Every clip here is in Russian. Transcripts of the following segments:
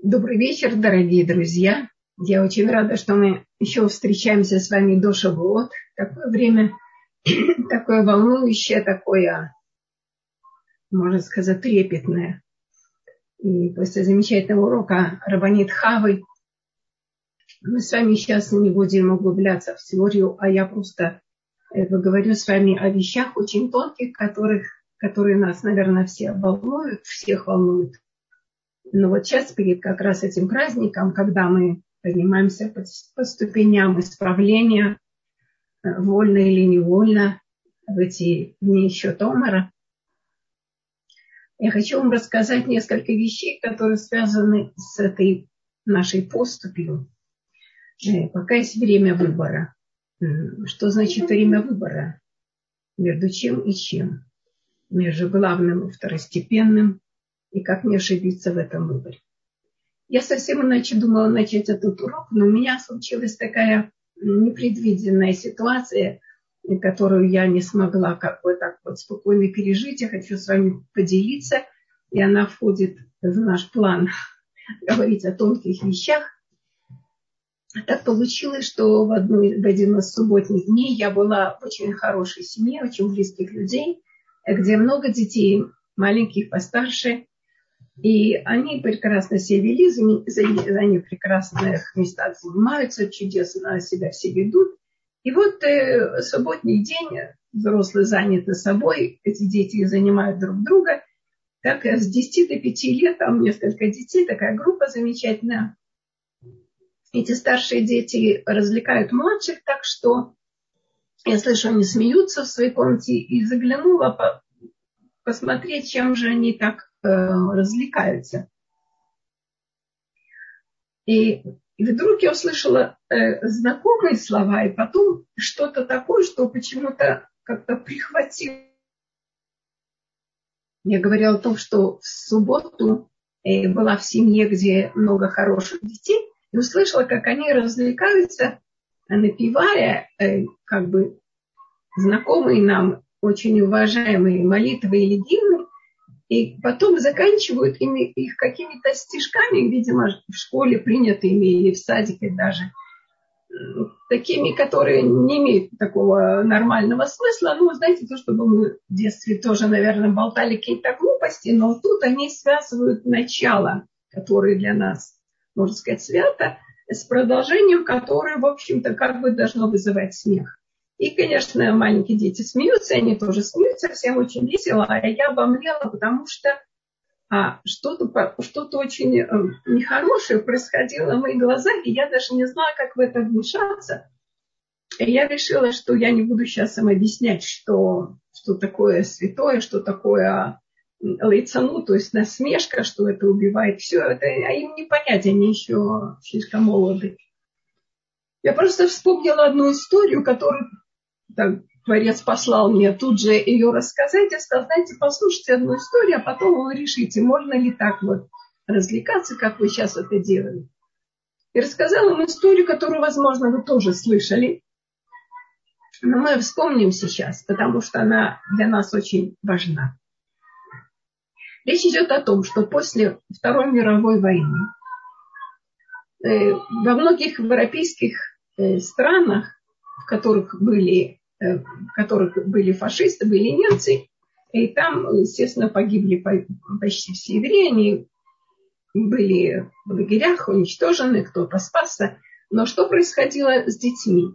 Добрый вечер, дорогие друзья. Я очень рада, что мы еще встречаемся с вами до Шавуот. Такое время, такое волнующее, такое, можно сказать, трепетное. И после замечательного урока Рабанит Хавы мы с вами сейчас не будем углубляться в теорию, а я просто поговорю с вами о вещах очень тонких, которые нас, наверное, всех волнуют. Но вот сейчас, перед как раз этим праздником, когда мы поднимаемся по ступеням исправления, вольно или невольно, в эти дни счета Омара, я хочу вам рассказать несколько вещей, которые связаны с этой нашей поступью. Пока есть время выбора. Что значит время выбора? Между чем и чем? Между главным и второстепенным. И как не ошибиться в этом выборе. Я совсем иначе думала начать этот урок, но у меня случилась такая непредвиденная ситуация, которую я не смогла так вот спокойно пережить. Я хочу с вами поделиться, и она входит в наш план говорить о тонких вещах. Так получилось, что в один из субботних дней я была в очень хорошей семье, очень близких людей, где много детей, маленьких, постарше. И они прекрасно себя вели, они в прекрасных местах занимаются, чудесно себя все ведут. И вот субботний день, взрослые заняты собой, эти дети занимают друг друга. Так с 10 до 5 лет, там несколько детей, такая группа замечательная. Эти старшие дети развлекают младших, так что я слышу, они смеются в своей комнате, и заглянула посмотреть, чем же они так развлекаются. И вдруг я услышала знакомые слова, и потом что-то такое, что почему-то как-то прихватило. Я говорила о том, что в субботу была в семье, где много хороших детей, и услышала, как они развлекаются, напевая как бы знакомые нам, очень уважаемые молитвы или гимны, и потом заканчивают их какими-то стишками, видимо, в школе принятыми или в садике даже, такими, которые не имеют такого нормального смысла. Ну, знаете, то, чтобы мы в детстве тоже, наверное, болтали какие-то глупости, но тут они связывают начало, которое для нас, можно сказать, свято, с продолжением, которое, в общем-то, как бы должно вызывать смех. И, конечно, маленькие дети смеются, они тоже смеются, всем очень весело, а я обомлела, потому что что-то очень нехорошее происходило в моих глазах, и я даже не знала, как в это вмешаться. И я решила, что я не буду сейчас им объяснять, что такое святое, что такое лейцану, то есть насмешка, что это убивает. Все это, а им не понять, они еще слишком молоды. Я просто вспомнила одну историю, которую Творец послал мне тут же ее рассказать и сказал, знаете, послушайте одну историю, а потом вы решите, можно ли так вот развлекаться, как вы сейчас это делаете. И рассказала им историю, которую, возможно, вы тоже слышали. Но мы вспомним сейчас, потому что она для нас очень важна. Речь идет о том, что после Второй мировой войны во многих европейских странах, в которых были фашисты, были немцы, и там, естественно, погибли почти все евреи, они были в лагерях, уничтожены, кто-то спасся. Но что происходило с детьми?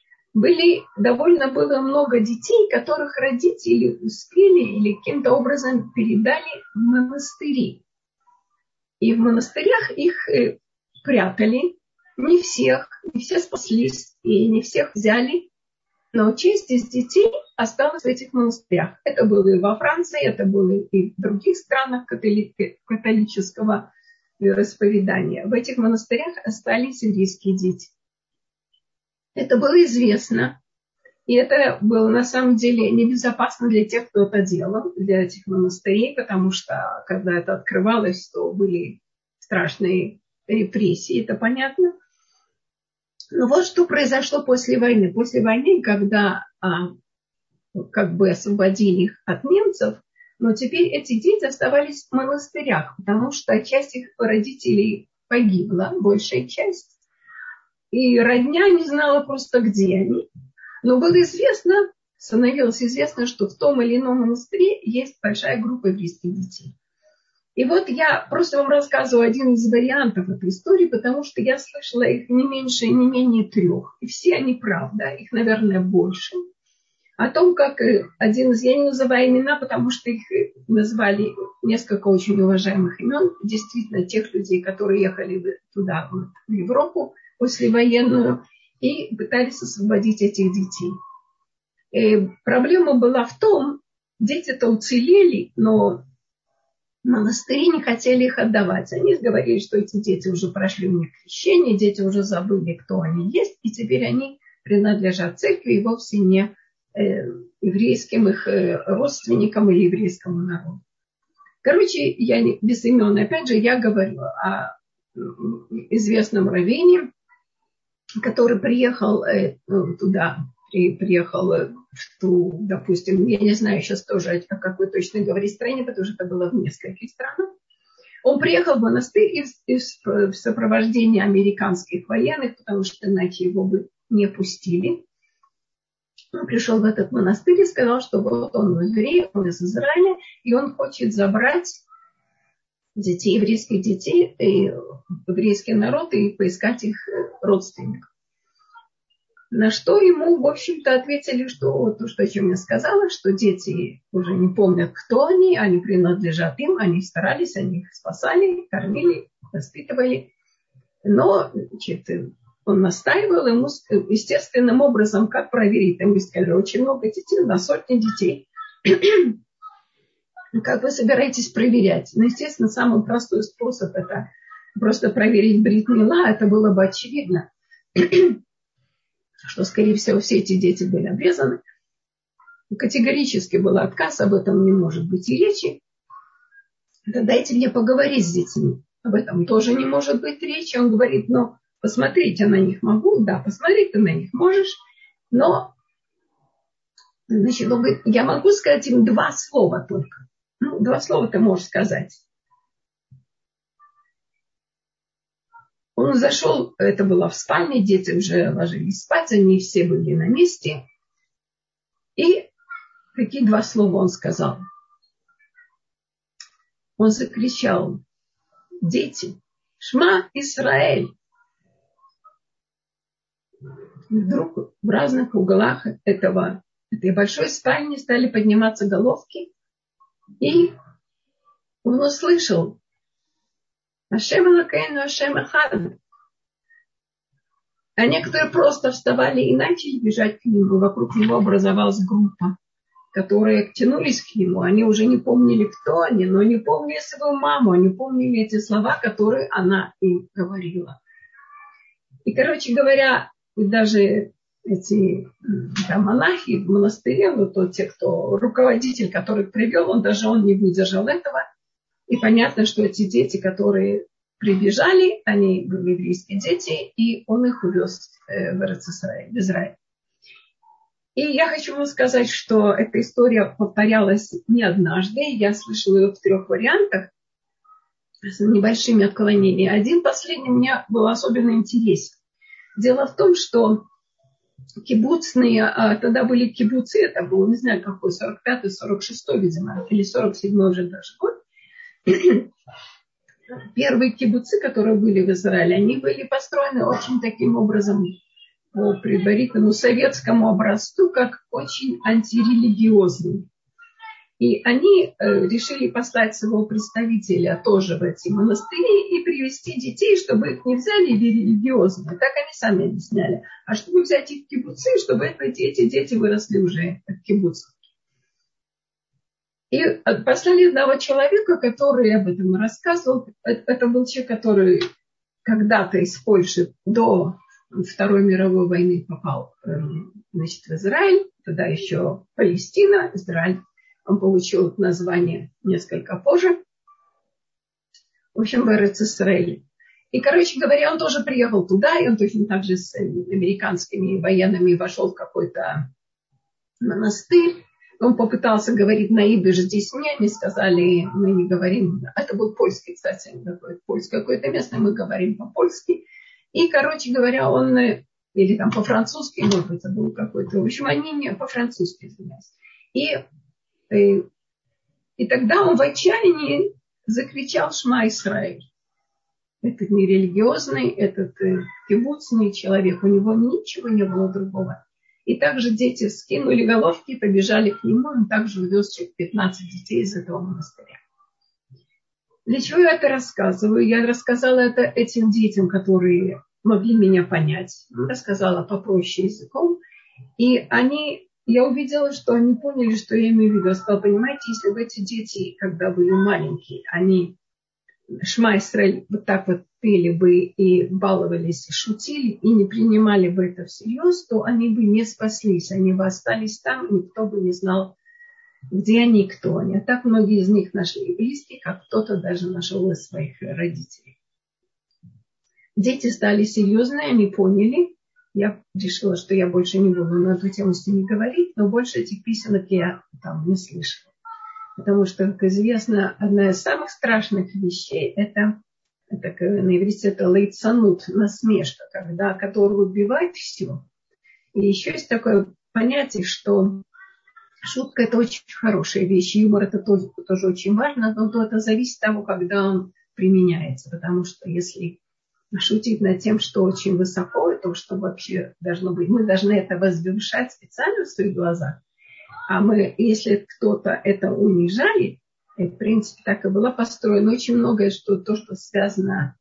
Было много детей, которых родители успели или каким-то образом передали в монастыри. И в монастырях их прятали. Не все спаслись, и не всех взяли. Но часть из детей осталась в этих монастырях. Это было и во Франции, это было и в других странах католического вероисповедания. В этих монастырях остались еврейские дети. Это было известно. И это было на самом деле небезопасно для тех, кто это делал, для этих монастырей, потому что когда это открывалось, то были страшные репрессии, это понятно. Но вот что произошло после войны. После войны, когда как бы освободили их от немцев, но теперь эти дети оставались в монастырях, потому что часть их родителей погибла большая часть. И родня не знала просто, где они. Но было известно, становилось известно, что в том или ином монастыре есть большая группа еврейских детей. И вот я просто вам рассказываю один из вариантов этой истории, потому что я слышала их не меньше и не менее 3. И все они правда, их, наверное, больше. О том, как один из, я не называю имена, потому что их назвали несколько очень уважаемых имен, действительно тех людей, которые ехали туда, в Европу, послевоенную, и пытались освободить этих детей. И проблема была в том, дети-то уцелели, но монастыри не хотели их отдавать. Они говорили, что эти дети уже прошли у них крещение, дети уже забыли, кто они есть, и теперь они принадлежат церкви и вовсе не еврейским их родственникам или еврейскому народу. Короче, я без имен, опять же, я говорю о известном раввине, который приехал туда, приехал в ту, допустим, я не знаю сейчас тоже, о какой точно говорить стране, потому что это было в нескольких странах. Он приехал в монастырь в сопровождении американских военных, потому что иначе его бы не пустили. Он пришел в этот монастырь и сказал, что вот он еврей, он из Израиля, и он хочет забрать детей, еврейских детей, еврейский народ и поискать их родственников. На что ему, в общем-то, ответили, что то, что о чем я сказала, что дети уже не помнят, кто они принадлежат им, они старались, они их спасали, кормили, воспитывали. Но, значит, он настаивал ему естественным образом, как проверить. Ему сказали, очень много детей, на сотни детей. Как вы собираетесь проверять? Ну, естественно, самый простой способ это просто проверить брит мила, это было бы очевидно, что, скорее всего, все эти дети были обрезаны. Категорически был отказ, об этом не может быть и речи. Да дайте мне поговорить с детьми. Об этом тоже не может быть речи. Он говорит, ну, посмотреть я на них могу. Да, посмотреть ты на них можешь. Но, значит, он говорит, я могу сказать им 2 слова только. Ну, 2 слова ты можешь сказать. Он зашел, это было в спальне, дети уже ложились спать, они все были на месте. И какие 2 слова он сказал? Он закричал, дети, Шма Исраэль. И вдруг в разных углах этой большой спальни стали подниматься головки. И он услышал, Ашем Элокейну, Ашем Эхад. А некоторые просто вставали и начали бежать к нему. Вокруг него образовалась группа, которые тянулись к нему. Они уже не помнили, кто они, но они помнили свою маму, они помнили эти слова, которые она им говорила. И, короче говоря, даже эти монахи в монастыре, ну, то те, кто руководитель, который привел, он не выдержал этого. И понятно, что эти дети, которые прибежали, они были еврейские дети, и он их увез в Израиль. И я хочу вам сказать, что эта история повторялась не однажды. Я слышала ее в 3 вариантах с небольшими отклонениями. Один последний мне был особенно интересен. Дело в том, что кибуцные, тогда были кибуцы, это был, не знаю какой, 45-й, 46-й, видимо, или 47-й уже даже год. Первые кибуцы, которые были в Израиле, они были построены очень таким образом по предварительному советскому образцу, как очень антирелигиозные. И они решили послать своего представителя тоже в эти монастыри и привести детей, чтобы их не взяли религиозно. Так они сами объясняли. А чтобы взять их в кибуцы, чтобы эти дети выросли уже в кибуцах. И послали одного человека, который об этом рассказывал. Это был человек, который когда-то из Польши до Второй мировой войны попал, значит, в Израиль. Тогда еще Палестина, Израиль. Он получил название несколько позже. В общем, в Эрец-Исраэль. И, короче говоря, он тоже приехал туда, и он точно так же с американскими военными вошел в какой-то монастырь. Он попытался говорить на идыш с детьми, они сказали, мы не говорим. Это был польский, кстати, польский какое-то место, мы говорим по-польски. И, короче говоря, он, или там по-французски, может быть, это был какой-то, в общем, они не по-французски, извиняюсь. И тогда он в отчаянии закричал «Шма Исраэль». Этот нерелигиозный, этот кибуцный человек, у него ничего не было другого. И также дети скинули головки и побежали к нему. Он также увез 15 детей из этого монастыря. Для чего я это рассказываю? Я рассказала это этим детям, которые могли меня понять. Рассказала попроще языком. И я увидела, что они поняли, что я имею в виду. Я сказала, понимаете, если бы эти дети, когда были маленькие, они Шма Исраэль вот так вот пели бы и баловались, шутили, и не принимали бы это всерьез, то они бы не спаслись. Они бы остались там, и никто бы не знал, где они и кто они. А так многие из них нашли близких, как кто-то даже нашел из своих родителей. Дети стали серьезные, они поняли. Я решила, что я больше не буду на эту тему с ними говорить, но больше этих песенок я там не слышала. Потому что, как известно, одна из самых страшных вещей это на иврите это лейцанут, насмешка, которая убивает все. И еще есть такое понятие, что шутка это очень хорошая вещь, юмор это тоже очень важно, но это зависит от того, когда он применяется. Потому что если шутить над тем, что очень высоко, и то, что вообще должно быть, мы должны это возвышать специально в своих глазах. А если кто-то это унижает, и в принципе так и было построено очень многое, что связано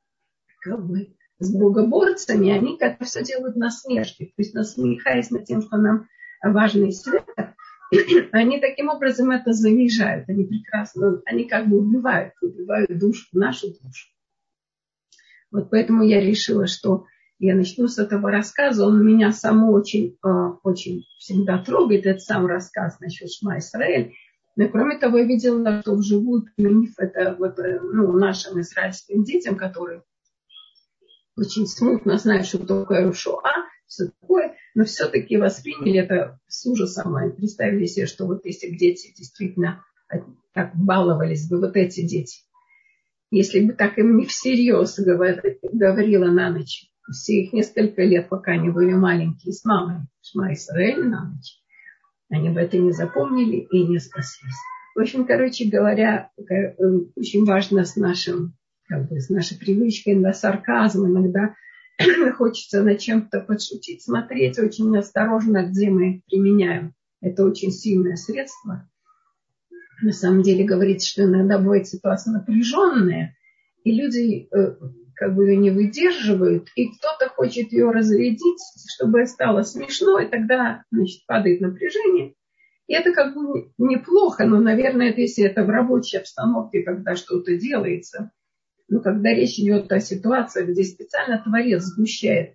с богоборцами, они как-то все делают насмешки. То есть насмехаясь над тем, что нам важно и свято, они таким образом это занижают. Они прекрасно, они как бы убивают душу, нашу душу. Вот поэтому я решила, что я начну с этого рассказа. Он меня саму очень, очень всегда трогает, этот сам рассказ насчет Шма Исраэль. Но кроме того, я видела, что вживую применив это нашим израильским детям, которые очень смутно знают, что такое Шоа, все такое, но все-таки восприняли это с ужасом. И представили себе, что вот если бы дети действительно так баловались бы, вот эти дети, если бы так им не всерьез говорила на ночь, все их несколько лет, пока они были маленькие, с мамой Шма Исраэль на ночь, они бы это не запомнили и не спаслись. В общем, короче говоря, очень важно с нашей привычкой на сарказм. Иногда хочется над чем-то подшутить, смотреть очень осторожно, где мы применяем. Это очень сильное средство. На самом деле говорится, что иногда бывает ситуация напряженная, и люди ее не выдерживают, и кто-то хочет ее разрядить, чтобы стало смешно, и тогда, падает напряжение. И это неплохо, но, наверное, если это в рабочей обстановке, когда что-то делается, но когда речь идет о ситуации, где специально Творец сгущает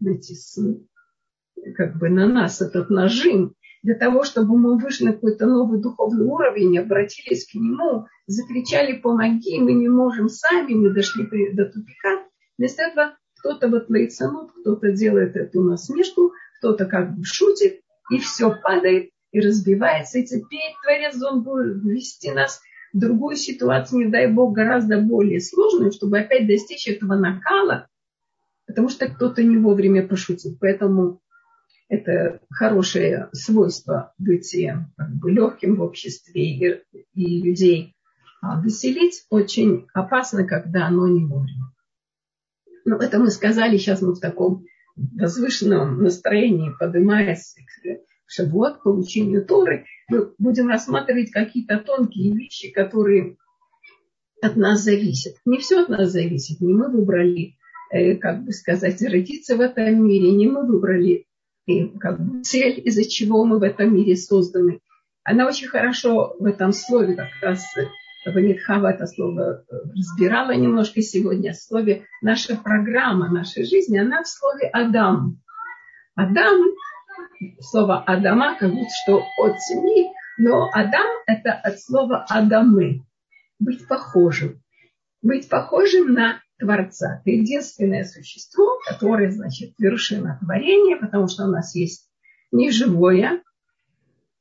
на нас этот нажим, для того, чтобы мы вышли на какой-то новый духовный уровень, обратились к нему, закричали «помоги, мы не можем сами», мы дошли до тупика. Вместо этого кто-то лейцанут, кто-то делает эту насмешку, кто-то шутит, и все падает и разбивается. И теперь Творец, он будет ввести нас в другую ситуацию, не дай Бог, гораздо более сложную, чтобы опять достичь этого накала, потому что кто-то не вовремя пошутил. Поэтому это хорошее свойство быть легким в обществе и людей веселить. Очень опасно, когда оно не вовремя. Но это мы сказали, сейчас мы в таком возвышенном настроении, поднимаясь к Шавуот, к получению Торы, мы будем рассматривать какие-то тонкие вещи, которые от нас зависят. Не все от нас зависит. Не мы выбрали, родиться в этом мире, не мы выбрали цель, из-за чего мы в этом мире созданы. Она очень хорошо в этом слове, как раз Ванитхава это слово разбирала немножко сегодня, в слове наша программа, нашей жизни, она в слове Адам. Адам, слово Адама, как будто что от земли, но Адам это от слова Адамы, быть похожим. Быть похожим на Творца. Это единственное существо, которое, вершина творения, потому что у нас есть неживое,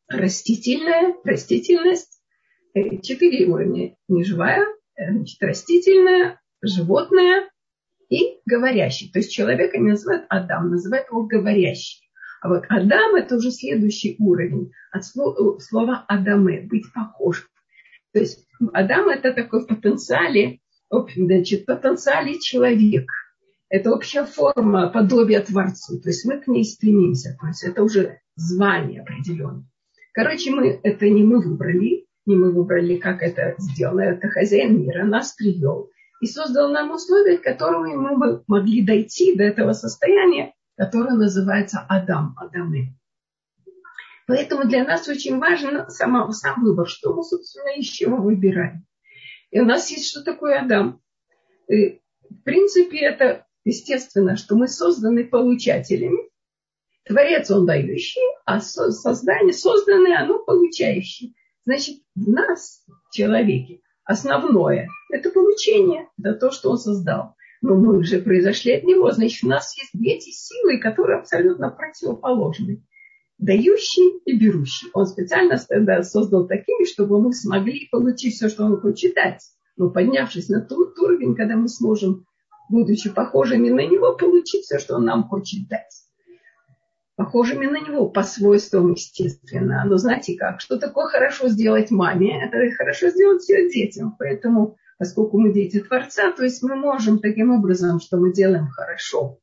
растительность, 4 уровня. Неживая, значит, растительная, животное и говорящий. То есть человека не называют Адам, называют его говорящий. А вот Адам — это уже следующий уровень. От слова Адаме — быть похожим. То есть Адам — это такой в потенциале, значит, в потенциале человек. Это общая форма подобия Творцу. То есть мы к ней стремимся. То есть это уже звание определенное. Короче, это не мы выбрали, как это сделано. Это хозяин мира нас привел и создал нам условия, к которым мы бы могли дойти до этого состояния, которое называется Адаме. Поэтому для нас очень важен сам выбор, что мы, собственно, из чего выбираем. И у нас есть что такое Адам. И, в принципе, это естественно, что мы созданы получателями. Творец он дающий, а создание созданное, оно получающее. Значит, в нас, в человеке, основное – это получение, это то, что он создал. Но мы уже произошли от него, значит, у нас есть эти силы, которые абсолютно противоположны. Дающий и берущий. Он специально создал такими, чтобы мы смогли получить все, что он хочет дать. Но поднявшись на тот уровень, когда мы сможем, будучи похожими на него, получить все, что он нам хочет дать. Похожими на него по свойствам, естественно. Но знаете как? Что такое хорошо сделать маме? Это хорошо сделать ее детям. Поэтому, поскольку мы дети Творца, то есть мы можем таким образом, что мы делаем хорошо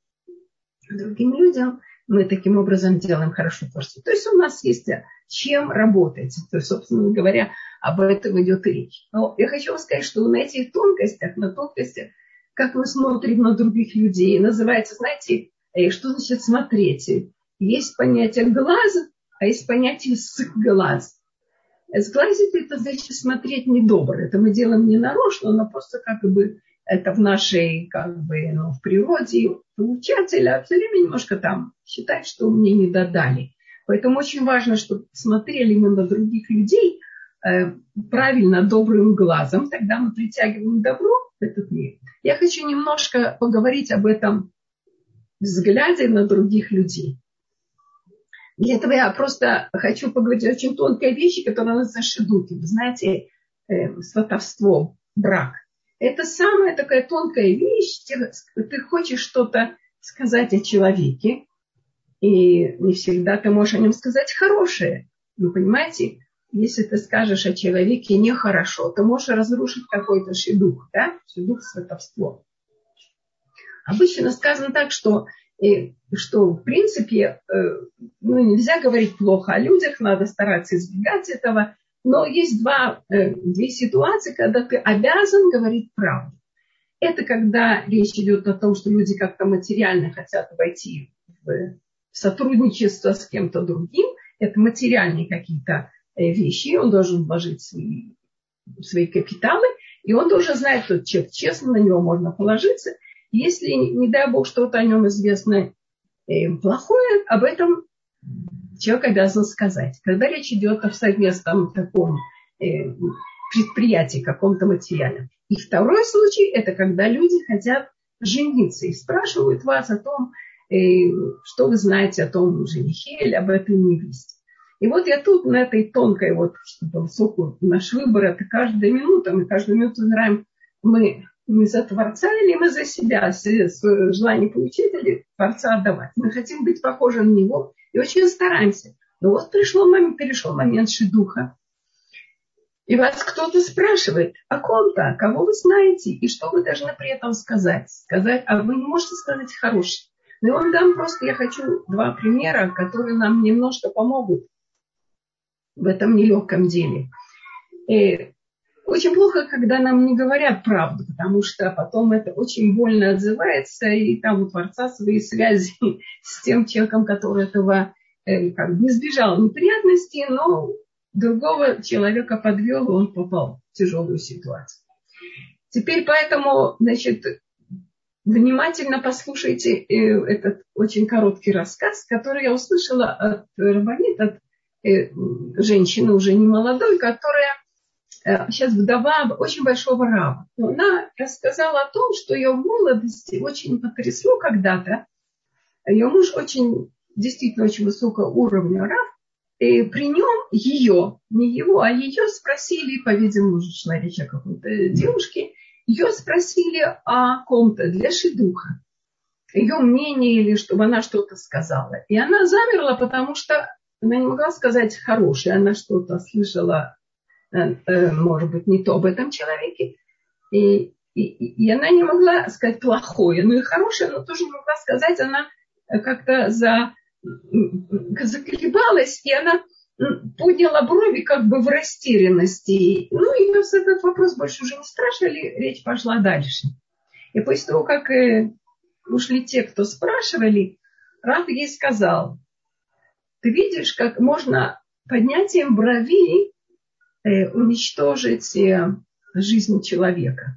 другим людям, мы таким образом делаем хорошо Творцу. То есть у нас есть чем работать. То есть, собственно говоря, об этом идет речь. Но я хочу вам сказать, что на этих тонкостях, как мы смотрим на других людей, называется, знаете, что значит смотреть? Есть понятие глаз, а есть понятие с глаз. Сглазить — это значит смотреть недобро. Это мы делаем не нарочно, но просто как бы это в нашей, в природе получателя все время немножко там считать, что мне не додали. Поэтому очень важно, чтобы смотрели мы на других людей правильно, добрым глазом. Тогда мы притягиваем добро в этот мир. Я хочу немножко поговорить об этом взгляде на других людей. Для этого я просто хочу поговорить о очень тонкой вещи, которая называется шидуки. Вы знаете, сватовство, брак. Это самая такая тонкая вещь. Ты хочешь что-то сказать о человеке, и не всегда ты можешь о нем сказать хорошее. Вы понимаете, если ты скажешь о человеке нехорошо, ты можешь разрушить какой-то шидух, да? Шидух, сватовство. Обычно сказано так, что в принципе, нельзя говорить плохо о людях, надо стараться избегать этого. Но есть две ситуации, когда ты обязан говорить правду. Это когда речь идет о том, что люди как-то материально хотят войти в сотрудничество с кем-то другим. Это материальные какие-то вещи. Он должен вложить свои капиталы. И он должен знать, что человек честно, на него можно положиться. Если, не дай Бог, что-то о нем известно плохое, об этом человек обязан сказать. Когда речь идет о совместном таком предприятии, каком-то материальном. И второй случай, это когда люди хотят жениться и спрашивают вас о том, что вы знаете о том женихе или об этой невесте. И вот я тут на этой тонкой, чтобы высокую, наш выбор, это каждая минута, мы каждую минуту выбираем, мы за Творца или мы за себя, с желанием получить или Творца отдавать. Мы хотим быть похожи на Него и очень стараемся. Но вот перешел момент шидуха. И вас кто-то спрашивает о ком-то, кого вы знаете, и что вы должны при этом сказать. А вы не можете сказать хорошее. Но я вам дам я хочу 2 примера, которые нам немножко помогут в этом нелегком деле. Очень плохо, когда нам не говорят правду, потому что потом это очень больно отзывается, и там у Творца свои связи с тем человеком, который этого не избежал неприятностей, но другого человека подвел, и он попал в тяжелую ситуацию. Теперь поэтому, внимательно послушайте этот очень короткий рассказ, который я услышала от рабанит, от женщины уже не молодой, которая сейчас вдова очень большого раба. Но она рассказала о том, что ее в молодости очень потрясло когда-то. Ее муж действительно очень высокого уровня раб. И при нем ее, не его, а ее спросили, по-видимому, шла речь о какой-то девушке, ее спросили о ком-то для шидуха, ее мнение или чтобы она что-то сказала. И она замерла, потому что она не могла сказать хорошее, она что-то слышала, может быть, не то об этом человеке. И она не могла сказать плохое, но и хорошее, но тоже не могла сказать, она как-то заколебалась, и она подняла брови как бы в растерянности. Ну, ее с этот вопрос больше уже не спрашивали, речь пошла дальше. И после того, как ушли те, кто спрашивали, Рав ей сказал: ты видишь, как можно поднятием брови уничтожить жизнь человека.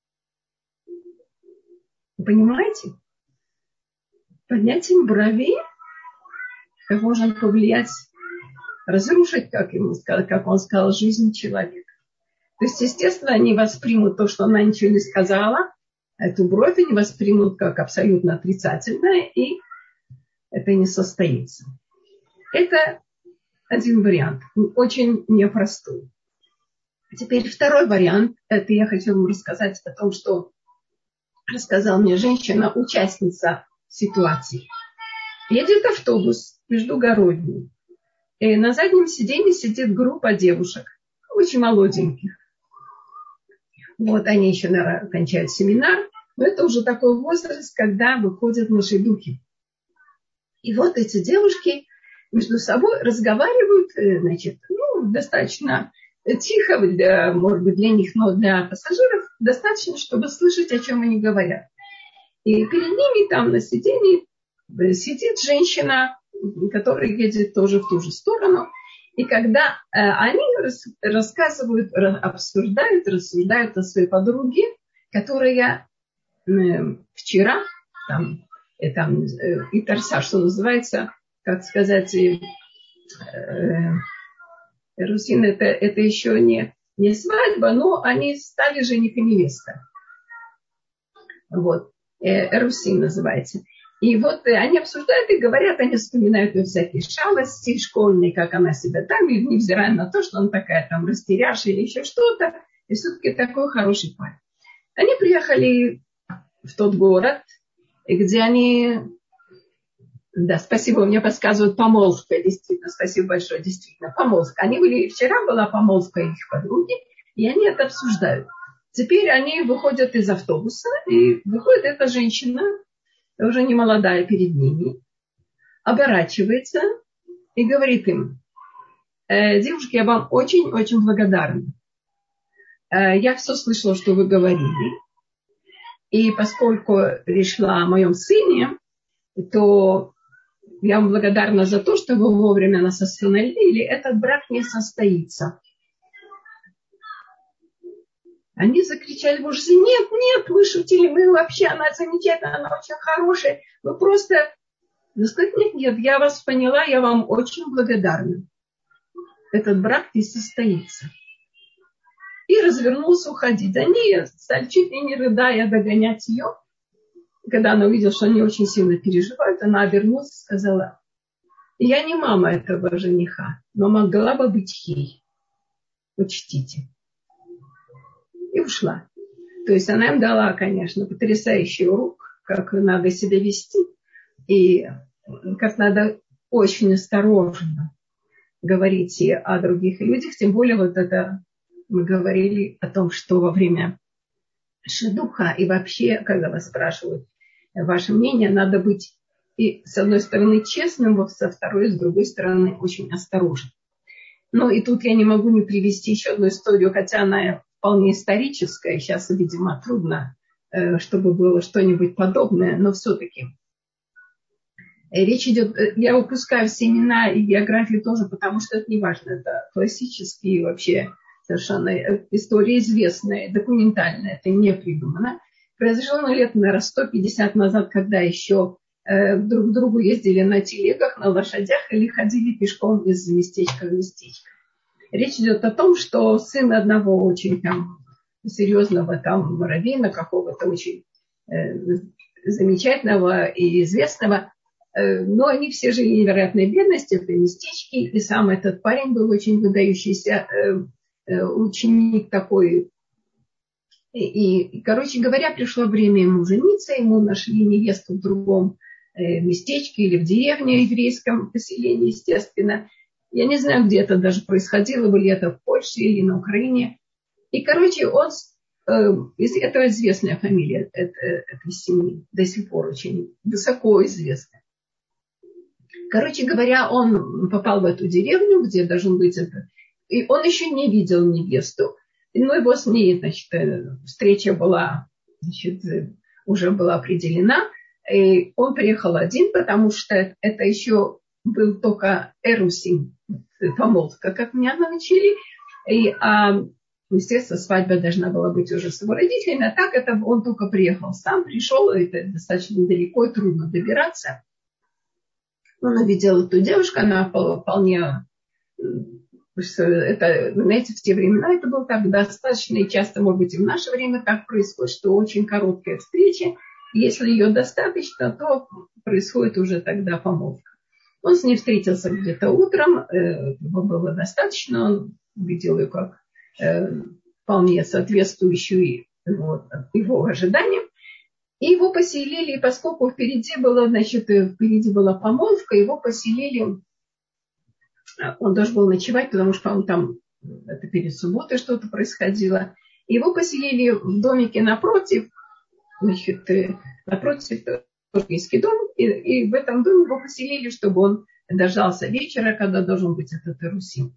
Вы понимаете? Поднятием брови, как можно повлиять, разрушить, как он сказал, жизнь человека. То есть, естественно, они воспримут то, что она ничего не сказала, эту бровь они воспримут как абсолютно отрицательное, и это не состоится. Это один вариант, очень непростой. Теперь второй вариант, это я хочу вам рассказать о том, что рассказала мне женщина, участница ситуации. Едет автобус междугородний. И на заднем сиденье сидит группа девушек, очень молоденьких. Вот они еще, наверное, кончают семинар, но это уже такой возраст, когда выходят на шидухи. И вот эти девушки между собой разговаривают, значит, достаточно тихо, может быть, для них, но для пассажиров достаточно, чтобы слышать, о чем они говорят. И перед ними там на сиденье сидит женщина, которая едет тоже в ту же сторону. И когда они рассказывают, рассуждают о своей подруге, которая вчера, и торса, что называется, как сказать, Русин, это еще не свадьба, но они стали жених и невеста. Вот. Русин называется. И вот они обсуждают и говорят, они вспоминают всякие шалости школьные, как она себя там, и невзирая на то, что она такая там растеряша или еще что-то, и все-таки такой хороший парень. Они приехали в тот город, где они... Да, спасибо, мне подсказывают, помолвка, действительно, спасибо большое, действительно, помолвка. Вчера была помолвка их подруги, и они это обсуждают. Теперь они выходят из автобуса, и выходит эта женщина, уже не молодая, перед ними, оборачивается и говорит им: девушки, я вам очень-очень благодарна. Я все слышала, что вы говорили, и поскольку речь шла о моем сыне, то я вам благодарна за то, что вы вовремя нас остановили, этот брак не состоится. Они закричали: боже, нет, мы шутили, мы вообще, она замечательная, она очень хорошая. Вы просто... сказать: нет, я вас поняла, я вам очень благодарна. Этот брак не состоится. И развернулся уходить. Они стали чуть ли не рыдая догонять ее. Когда она увидела, что они очень сильно переживают, она обернулась и сказала: я не мама этого жениха, но могла бы быть ей. Учтите. И ушла. То есть она им дала, конечно, потрясающий урок, как надо себя вести и как надо очень осторожно говорить о других людях. Тем более вот это мы говорили о том, что во время шидуха и вообще, когда вас спрашивают ваше мнение, надо быть и с одной стороны честным, со второй, с другой стороны очень осторожным. Ну и тут я не могу не привести еще одну историю, хотя она вполне историческая. Сейчас, видимо, трудно, чтобы было что-нибудь подобное, но все-таки. Речь идет, я упускаю все имена и географию тоже, потому что это не важно. Это классические вообще совершенно история известная, документальная, это не придумано. Произошло лет, наверное, 150 назад, когда еще друг к другу ездили на телегах, на лошадях или ходили пешком из местечка в местечко. Речь идет о том, что сын одного очень там серьезного там раввина, какого-то очень замечательного и известного, Но они все жили невероятной бедности в этой местечке. И сам этот парень был очень выдающийся ученик такой. Короче говоря, пришло время ему жениться. Ему нашли невесту в другом местечке или в деревне, еврейском поселении, естественно. Я не знаю, где это даже происходило, были это в Польше или на Украине. И, короче, это известная фамилия этой семьи, до сих пор очень высоко известная. Короче говоря, он попал в эту деревню, где должен быть это. И он еще не видел невесту. Но его с ней, значит, встреча была, значит, уже была определена. И он приехал один, потому что это еще был только эрусин, помолвка, как меня научили. Естественно, свадьба должна была быть уже с его родителями. А так это он только приехал сам, пришел, это достаточно далеко и трудно добираться. Он увидел эту девушку, она вполне... Это, знаете, в те времена это было так достаточно, и часто, может быть, и в наше время так происходит, что очень короткая встреча. Если ее достаточно, то происходит уже тогда помолвка. Он с ней встретился где-то утром, его было достаточно, он видел ее как вполне соответствующую его ожиданиям. И его поселили, поскольку впереди была помолвка, его поселили, он должен был ночевать, потому что, по-моему, там это перед субботой что-то происходило. Его поселили в домике напротив, значит, напротив еврейский дом, и в этом доме его поселили, чтобы он дождался вечера, когда должен быть этот Иерусалим.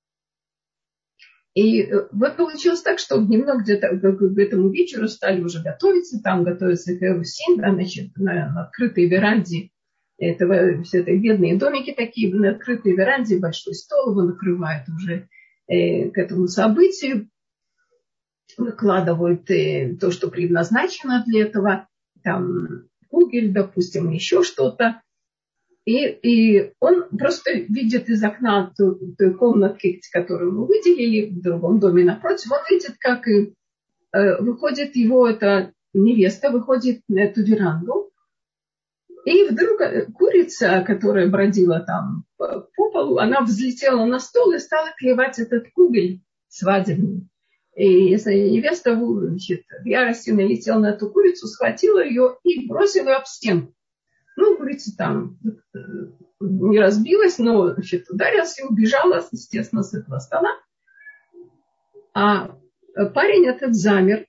И вот получилось так, что немного где-то к этому вечеру стали уже готовиться, там готовится к Иерусалиму, да, значит, на открытой веранде, все это бедные домики такие, на открытой веранде большой стол, его накрывают уже к этому событию, выкладывают то, что предназначено для этого, там кугель, допустим, еще что-то. И он просто видит из окна той комнатки, которую мы выделили в другом доме напротив, он видит, как выходит его эта невеста, выходит на эту веранду. И вдруг курица, которая бродила там по полу, она взлетела на стол и стала клевать этот кугель свадебный. И невеста, значит, в ярости налетела на эту курицу, схватила ее и бросила ее об стенку. Ну, курица там не разбилась, но, значит, ударилась и убежала, естественно, с этого стола. А парень этот замер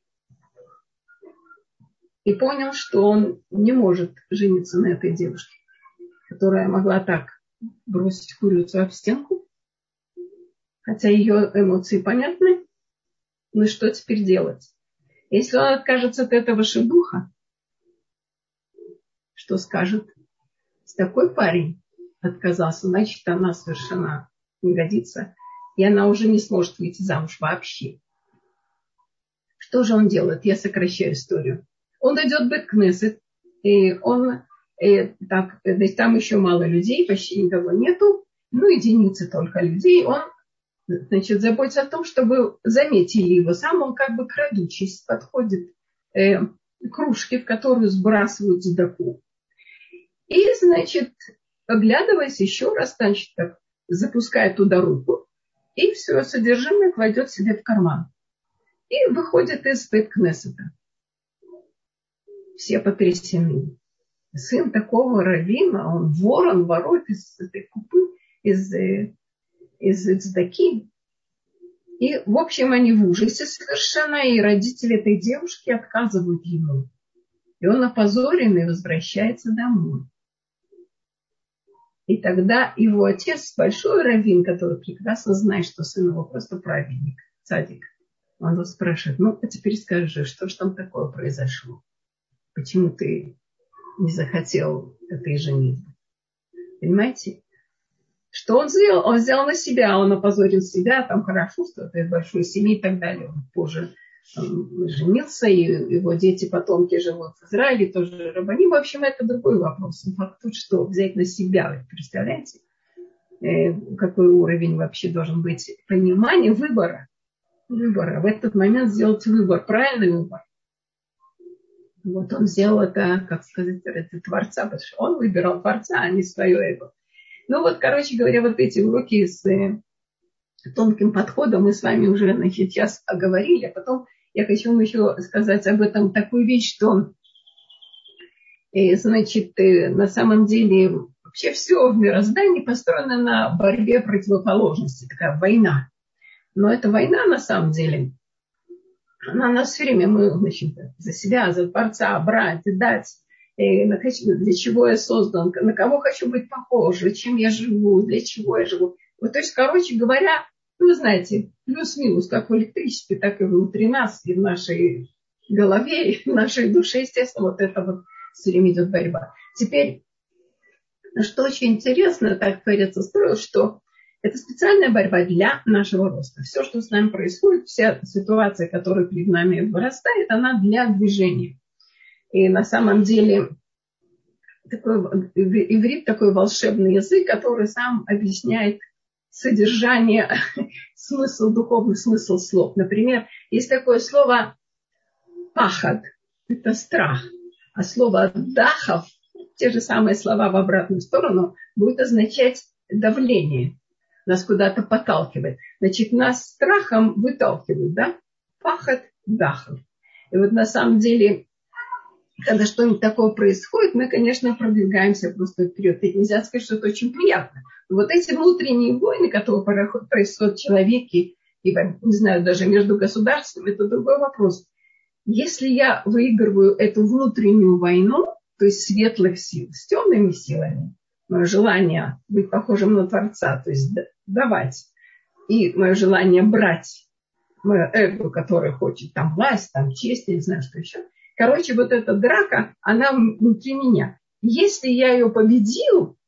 и понял, что он не может жениться на этой девушке, которая могла так бросить курицу об стенку. Хотя ее эмоции понятны. Ну что теперь делать? Если он откажется от этого шедуха, что скажет? Такой парень отказался, значит, она совершенно не годится, и она уже не сможет выйти замуж вообще. Что же он делает? Я сокращаю историю. Он идет в Бейт-Кнесет, и там еще мало людей, почти никого нету, ну, единицы только людей. Он, значит, заботится о том, чтобы заметили его. Сам он как бы крадучись подходит к кружке, в которую сбрасывают цдаку. И, значит, оглядываясь еще раз, значит, запускает туда руку, и все содержимое кладет себе в карман. И выходит из Бейт-Кнесета. Все потрясены. Сын такого раввина, он вор, он ворует из этой купы, из цдаки. И, в общем, они в ужасе совершенно, и родители этой девушки отказывают ему. И он опозоренный возвращается домой. И тогда его отец, большой раввин, который прекрасно знает, что сын его просто праведник, цадик, он его спрашивает: ну, а теперь скажи, что же там такое произошло? Почему ты не захотел этой женитьбы? Понимаете? Что он сделал? Он взял на себя, он опозорил себя, там хорошо, что это из большой семьи и так далее. Он позже женился, и его дети, потомки живут в Израиле, тоже рабаним. В общем, это другой вопрос. Факт тут, что взять на себя, вы представляете, какой уровень вообще должен быть понимания выбора. В этот момент сделать выбор, правильный выбор. Вот он сделал это, как сказать, ради Творца, потому что он выбирал Творца, а не свое эго. Ну вот, короче говоря, вот эти уроки с тонким подходом мы с вами уже сейчас оговорили, а потом я хочу вам еще сказать об этом такую вещь, что, значит, на самом деле вообще все в мироздании построено на борьбе противоположностей, такая война. Но эта война на самом деле, она нас все время, мы, значит, за себя, за Творца брать и дать, для чего я создан, на кого хочу быть похожа, чем я живу, для чего я живу. Вот, то есть, короче говоря, вы знаете, плюс-минус, как в электричестве, так и внутри нас, и в нашей голове, и в нашей душе, естественно, вот это вот все время идет борьба. Теперь, что очень интересно, так Творец устроил, что это специальная борьба для нашего роста. Все, что с нами происходит, вся ситуация, которая перед нами вырастает, она для движения. И на самом деле иврит такой волшебный язык, который сам объясняет содержание, смысл, духовный смысл слов. Например, есть такое слово пахад, это страх, а слово дахав, те же самые слова в обратную сторону, будет означать давление. Нас куда-то подталкивает. Значит, нас страхом выталкивают, да? Пахад, дахав. И вот на самом деле, когда что-нибудь такое происходит, мы, конечно, продвигаемся просто вперед. И нельзя сказать, что это очень приятно. Но вот эти внутренние войны, которые происходят в человеке, и, не знаю, даже между государствами, это другой вопрос. Если я выигрываю эту внутреннюю войну, то есть светлых сил с темными силами, мое желание быть похожим на Творца, то есть давать, и мое желание брать, мое эго, которое хочет там власть, там честь, я не знаю, что еще. Короче, вот эта драка, она внутри меня. Если я ее победил,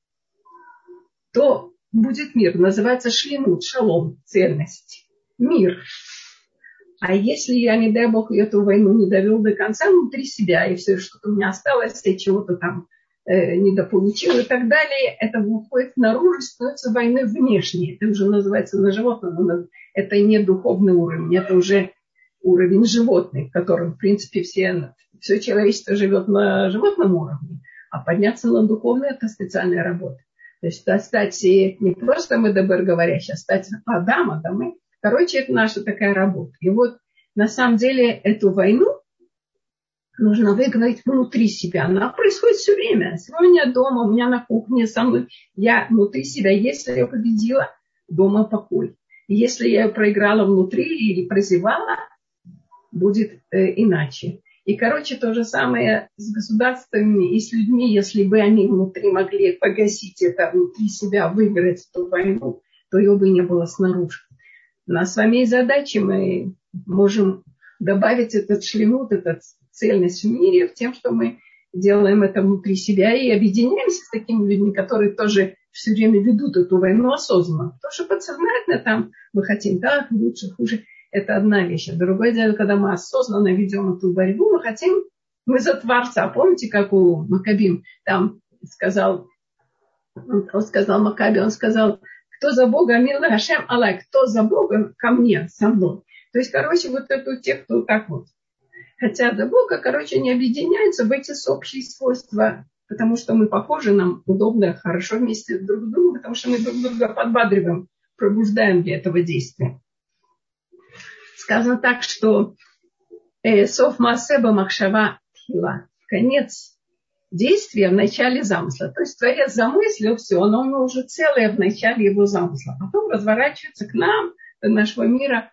то будет мир. Называется шлемут, шалом, цельность, мир. А если я, не дай Бог, эту войну не довел до конца внутри себя, и все, что у меня осталось, я чего-то там недополучил и так далее, это выходит наружу, становится войной внешней. Это уже называется на животном. Это не духовный уровень, это уже уровень животных, в котором, в принципе, все человечество живет на животном уровне. А подняться на духовный – это специальная работа. То есть стать не просто МДБР говорящий, а стать Адама, да, мы. Короче, это наша такая работа. И вот на самом деле эту войну нужно выиграть внутри себя. Она происходит все время. Сегодня дома, у меня на кухне, со мной. Я внутри себя. Если я победила, дома покой. Если я проиграла внутри или прозевала, будет иначе. И, короче, то же самое с государствами и с людьми. Если бы они внутри могли погасить это, внутри себя выиграть эту войну, то ее бы не было снаружи. У нас с вами есть задача, мы можем добавить этот шлемут, эту цельность в мире, тем, что мы делаем это внутри себя и объединяемся с такими людьми, которые тоже все время ведут эту войну осознанно. Потому что подсознательно там мы хотим так, лучше, хуже. Это одна вещь. А другое дело, когда мы осознанно ведем эту борьбу, мы за Творца. Помните, как у Маккабим там сказал Маккаби, он сказал, кто за Бога, милый Хашем Аллах, кто за Бога ко мне, со мной. То есть, короче, вот это те, кто так вот хотят за Бога, короче, не объединяются в эти общие свойства, потому что мы похожи, нам удобно, хорошо вместе друг с другом, потому что мы друг друга подбадриваем, пробуждаем для этого действия. Сказано так, что Соф Маасеба Махшава Тхила, конец действия в начале замысла. То есть Творец замыслил все, но оно уже целое в начале его замысла. Потом разворачивается к нам, до нашего мира,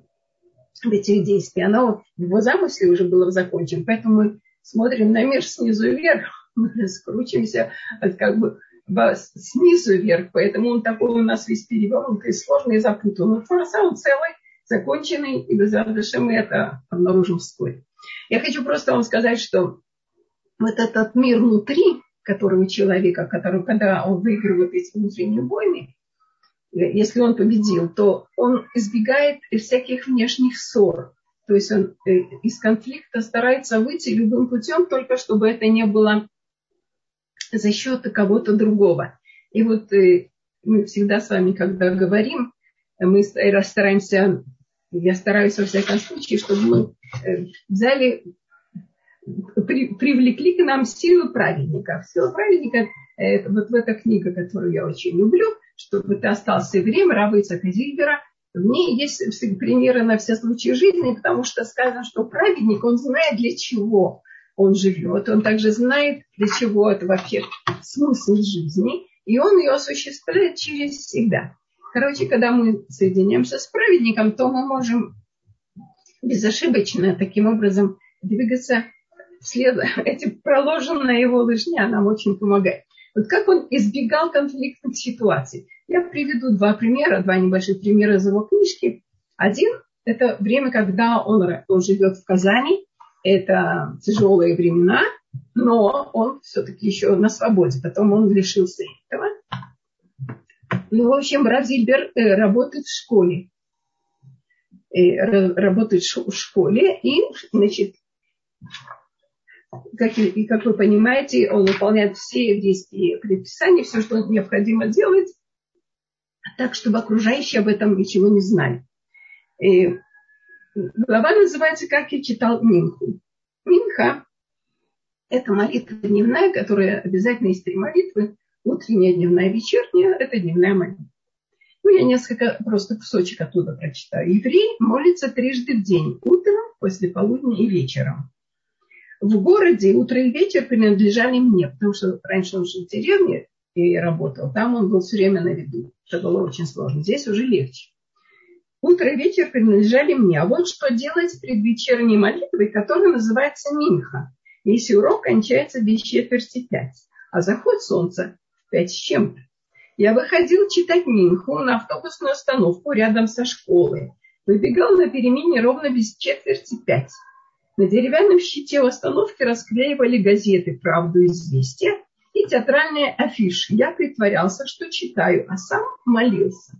в этих действиях. Оно в его замысле уже было закончено. Поэтому мы смотрим на мир снизу вверх, мы скручиваемся как бы снизу вверх. Поэтому он такой у нас весь перевернутый, сложный и запутанный. Но Творца он целый, законченный, и без задыша мы это обнаружим вскоре. Я хочу просто вам сказать, что вот этот мир внутри, который у человека, который, когда он выигрывает эти внутренние войны, если он победил, то он избегает всяких внешних ссор. То есть он из конфликта старается выйти любым путем, только чтобы это не было за счет кого-то другого. И вот мы всегда с вами, когда говорим, мы стараемся, я стараюсь во всяком случае, чтобы мы взяли привлекли к нам силу праведников. Сила праведников – это вот в эта книга, которую я очень люблю, «Чтобы ты остался евреем», Рава Ицхака Зильбера. В ней есть примеры на все случаи жизни, потому что сказано, что праведник, он знает, для чего он живет. Он также знает, для чего это вообще смысл жизни. И он ее осуществляет через себя. Короче, когда мы соединяемся с праведником, то мы можем безошибочно таким образом двигаться вслед. Эти проложенная его лыжня нам очень помогает. Вот как он избегал конфликтных ситуаций. Я приведу два небольших примера из его книжки. Один – это время, когда он живет в Казани. Это тяжелые времена, но он все-таки еще на свободе. Потом он лишился этого. Ну, в общем, Рав Зильбер работает в школе. И, значит, как вы понимаете, он выполняет все еврейские предписания, все, что необходимо делать, так, чтобы окружающие об этом ничего не знали. Глава называется «Как я читал Минху». Минха – это молитва дневная, которая обязательно есть 3 молитвы. Утренняя, дневная, вечерняя – это дневная молитва. Ну, я несколько просто кусочек оттуда прочитаю. Еврей молится 3 в день. Утром, после полудня и вечером. В городе утро и вечер принадлежали мне, потому что раньше он жил в деревне и работал. Там он был все время на виду. Это было очень сложно. Здесь уже легче. Утро и вечер принадлежали мне. А вот что делать перед вечерней молитвой, которая называется Минха. Если урок кончается без 4:45, а заход солнца в 5 с чем-то. Я выходил читать Минху на автобусную остановку рядом со школой. Выбегал на перемене ровно без 4:45. На деревянном щите у остановки расклеивали газеты «Правду», «Известия» и театральные афиши. Я притворялся, что читаю, а сам молился.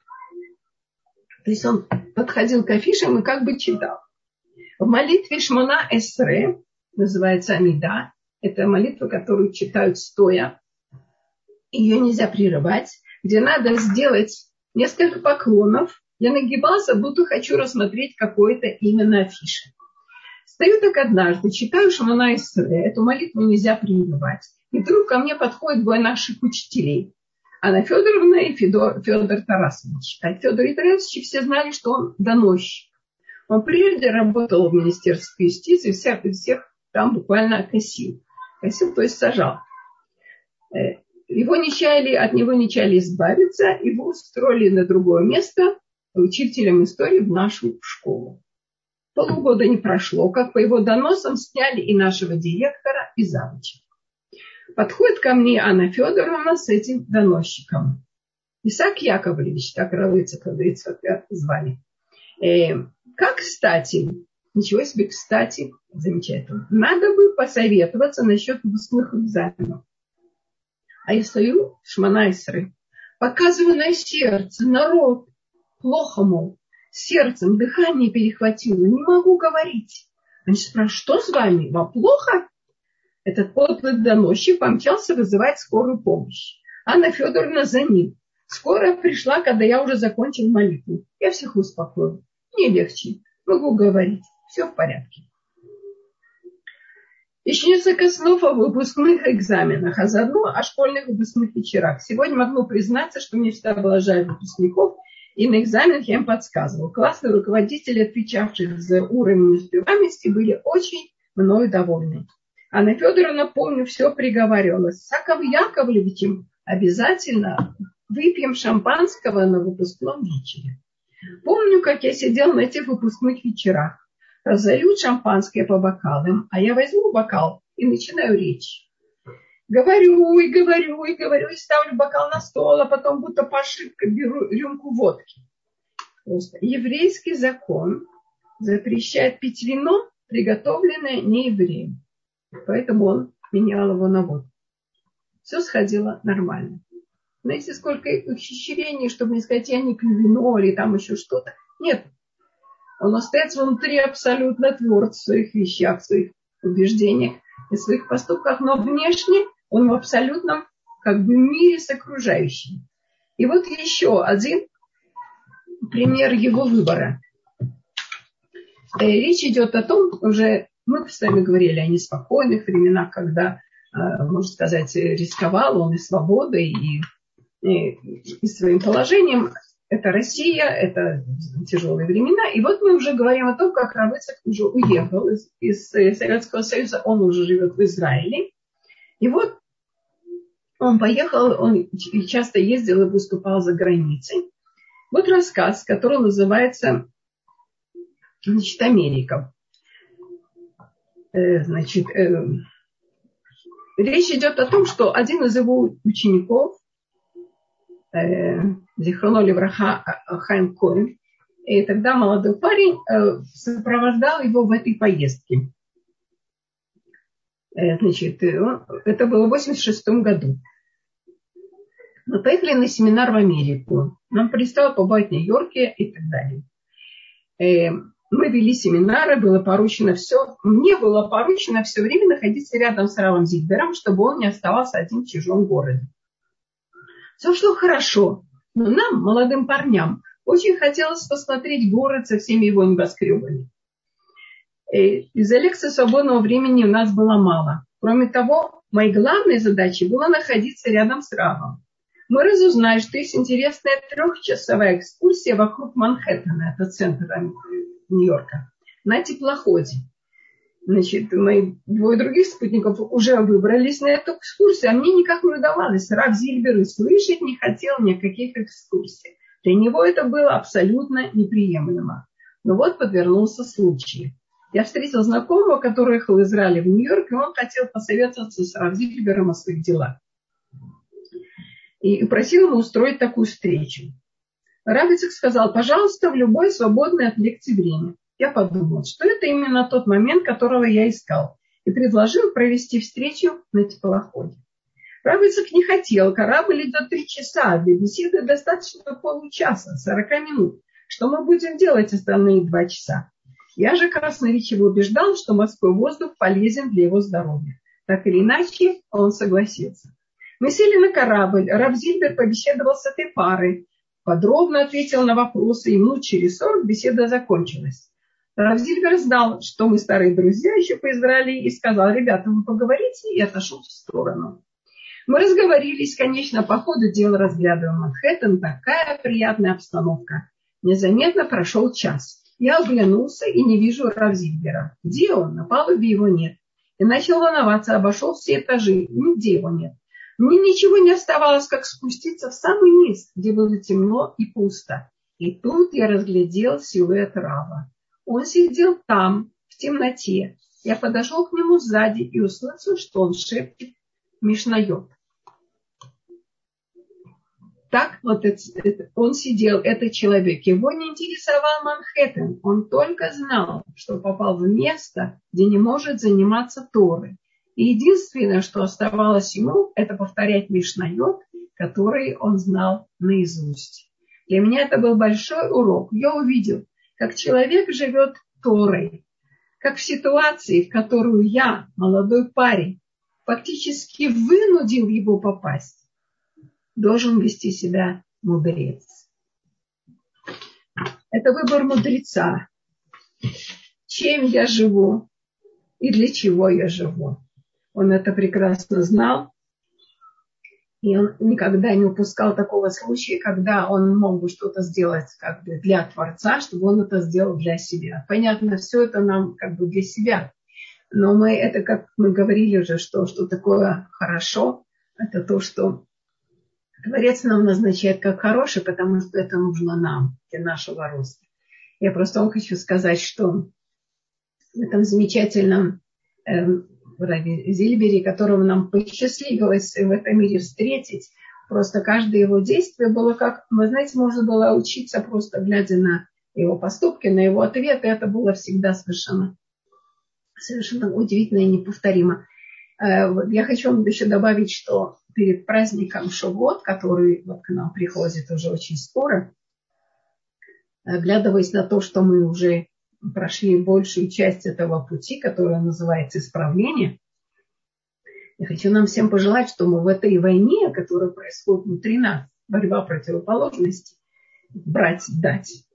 То есть он подходил к афишам и как бы читал. В молитве Шмона Эсре, называется Амида, это молитва, которую читают стоя. Ее нельзя прерывать, где надо сделать несколько поклонов. Я нагибался, будто хочу рассмотреть какое-то имя на афише. Стою так однажды, читаю Шмона Эсре, эту молитву нельзя прерывать. И вдруг ко мне подходит двое наших учителей. Анна Федоровна и Федор Тарасович. А Федор Тарасович все знали, что он доносчик. Он прежде работал в Министерстве юстиции, всех там буквально косил. Косил, то есть сажал. От него не чаяли избавиться, его устроили на другое место учителем истории в нашу школу. Полугода не прошло, как по его доносам сняли и нашего директора, и завуча. Подходит ко мне Анна Федоровна с этим доносчиком. Исаак Яковлевич, так Рав Ицхака звали. Как кстати, ничего себе кстати, замечательно, надо бы посоветоваться насчет выпускных экзаменов. А я стою в Шмона Эсре, показываю на сердце, народ, плохо, мол, сердцем дыхание перехватило, не могу говорить. Они спрашивают, что с вами, вам плохо? Этот подлый доносчик помчался вызывать скорую помощь. Анна Федоровна за ним. Скорая пришла, когда я уже закончил молитву. Я всех успокоил. Мне легче. Могу говорить. Все в порядке. Еще несколько слов о выпускных экзаменах, а заодно о школьных выпускных вечерах. Сегодня могу признаться, что мне всегда было жаль выпускников, и на экзаменах я им подсказывал. Классные руководители, отвечавшие за уровень успеваемости, были очень мною довольны. Анна Федоровна, помню, все приговаривала. С Исааком Яковлевичем обязательно выпьем шампанского на выпускном вечере. Помню, как я сидел на этих выпускных вечерах. Разольют шампанское по бокалам, а я возьму бокал и начинаю речь. Говорю, и ставлю бокал на стол, а потом будто по ошибке беру рюмку водки. Просто еврейский закон запрещает пить вино, приготовленное не евреем. Поэтому он менял его на водку. Все сходило нормально. Знаете, сколько ухищрений, чтобы не сказать, я не пью вино или там еще что-то. Нет. Он остается внутри абсолютно тверд в своих вещах, в своих убеждениях и в своих поступках. Но внешне он в абсолютном мире с окружающими. И вот еще один пример его выбора. Речь идет о том, уже Мы с вами говорили о неспокойных временах, когда, можно сказать, рисковал он и свободой, и своим положением. Это Россия, это тяжелые времена. И вот мы уже говорим о том, как Рав Ицхак уже уехал из Советского Союза, он уже живет в Израиле. И вот он поехал, он часто ездил и выступал за границей. Вот рассказ, который называется, значит, «Америка». Значит, речь идет о том, что один из его учеников, Зихроно левраха Хайм Коэн, и тогда молодой парень сопровождал его в этой поездке. Значит, это было в 1986 году. Мы поехали на семинар в Америку. Нам предстояло побывать в Нью-Йорке и так далее. Мы вели семинары, было поручено все. Мне было поручено все время находиться рядом с Равом Зильбером, чтобы он не оставался один в чужом городе. Все шло хорошо, но нам, молодым парням, очень хотелось посмотреть город со всеми его небоскребами. Из-за лекции свободного времени у нас было мало. Кроме того, моей главной задачей было находиться рядом с Равом. Мы разузнали, что есть интересная 3-часовая экскурсия вокруг Манхэттена, это центр Нью-Йорка, на теплоходе. Значит, мои 2 других спутников уже выбрались на эту экскурсию, а мне никак не удавалось. Рав Зильбер и слышать не хотел никаких экскурсий. Для него это было абсолютно неприемлемо. Но вот подвернулся случай. Я встретил знакомого, который ехал из Израиля в Нью-Йорк, и он хотел посоветоваться с Рав Зильбером о своих делах. И просил его устроить такую встречу. Рав Ицхак сказал: пожалуйста, в любое свободное от лекции время. Я подумал, что это именно тот момент, которого я искал, и предложил провести встречу на теплоходе. Рав Ицхак не хотел, корабль идет 3 часа, а для беседы достаточно получаса, 40 минут. Что мы будем делать остальные 2 часа? Я же красноречиво убеждал, что морской воздух полезен для его здоровья. Так или иначе, он согласился. Мы сели на корабль, Рав Зильбер побеседовал с этой парой, подробно ответил на вопросы, и минут через 40 беседа закончилась. Рав Зильбер знал, что мы старые друзья еще по Израилю, и сказал: ребята, вы поговорите, и отошел в сторону. Мы разговорились, конечно, по ходу дела разглядывая Манхэттен, такая приятная обстановка. Незаметно прошел час. Я оглянулся и не вижу Рав Зильбера. Где он? На палубе его нет. И начал волноваться, обошел все этажи, нигде его нет. Мне ничего не оставалось, как спуститься в самый низ, где было темно и пусто. И тут я разглядел силуэт Рава. Он сидел там, в темноте. Я подошел к нему сзади и услышал, что он шепчет Мишнайот. Так вот он сидел, этот человек. Его не интересовал Манхэттен. Он только знал, что попал в место, где не может заниматься Торой. И единственное, что оставалось ему, это повторять Мишнайот, который он знал наизусть. Для меня это был большой урок. Я увидел, как человек живет Торой, как в ситуации, в которую я, молодой парень, фактически вынудил его попасть, должен вести себя мудрец. Это выбор мудреца. Чем я живу и для чего я живу. Он это прекрасно знал. И он никогда не упускал такого случая, когда он мог бы что-то сделать как бы для Творца, чтобы он это сделал для себя. Понятно, все это нам как бы для себя. Но мы, это как мы говорили уже, что такое хорошо, это то, что Творец нам назначает как хороший, потому что это нужно нам, для нашего роста. Я просто вам хочу сказать, что в этом замечательном Раве Зильбере, которого нам посчастливилось в этом мире встретить, просто каждое его действие было как, вы знаете, можно было учиться просто глядя на его поступки, на его ответы. Это было всегда совершенно удивительно и неповторимо. Я хочу вам еще добавить, что перед праздником Шавуот, который вот к нам приходит уже очень скоро, оглядываясь на то, что мы уже прошли большую часть этого пути, который называется исправление, я хочу нам всем пожелать, что мы в этой войне, которая происходит внутри нас, борьба противоположностей, брать, дать,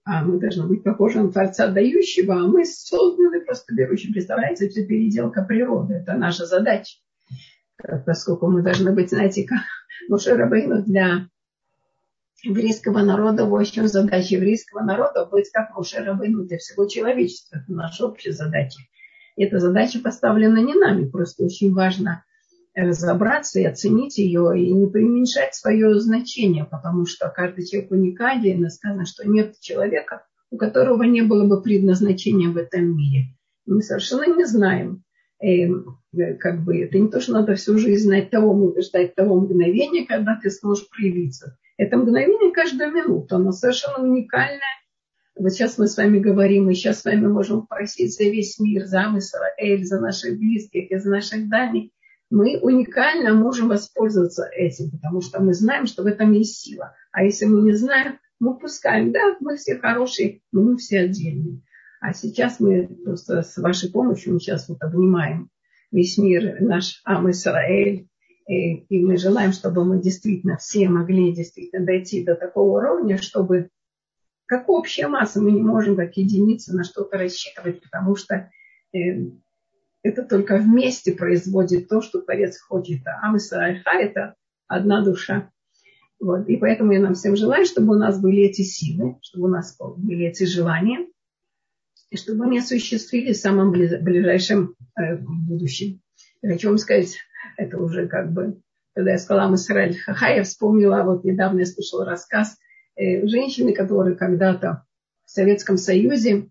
А мы должны быть похожи на Творца дающего, а мы созданы просто берущим. Представляете, это переделка природы. Это наша задача. Поскольку мы должны быть, знаете, как Моше Рабейну для еврейского народа, в общем, задача еврейского народа быть как Моше Рабейну для всего человечества. Это наша общая задача. И эта задача поставлена не нами. Просто очень важно разобраться и оценить ее, и не преуменьшать свое значение, потому что каждый человек уникален, и сказано, что нет человека, у которого не было бы предназначения в этом мире. Мы совершенно не знаем. Как бы, это не то, что надо всю жизнь ждать того мгновения, когда ты сможешь проявиться. Это мгновение каждую минуту, оно совершенно уникальное. Вот сейчас мы с вами говорим, и сейчас с вами можем просить за весь мир, за Израиль, за наших близких и за наших дальних. Мы уникально можем воспользоваться этим, потому что мы знаем, что в этом есть сила. А если мы не знаем, мы упускаем. Да, мы все хорошие, но мы все отдельные. А сейчас мы просто с вашей помощью, мы сейчас вот обнимаем весь мир, наш Ам Исраэль. И мы желаем, чтобы мы действительно все могли действительно дойти до такого уровня, чтобы как общая масса мы не можем как единицы на что-то рассчитывать, потому что это только вместе производит то, что Творец хочет. А Ам Исраэль – это одна душа. Вот. И поэтому я нам всем желаю, чтобы у нас были эти силы, чтобы у нас были эти желания, и чтобы они осуществились в самом ближайшем будущем. Я хочу вам сказать, это уже как бы, когда я сказала Ам Исраэль Хахай, я вспомнила, вот недавно я слышала рассказ женщины, которая когда-то в Советском Союзе,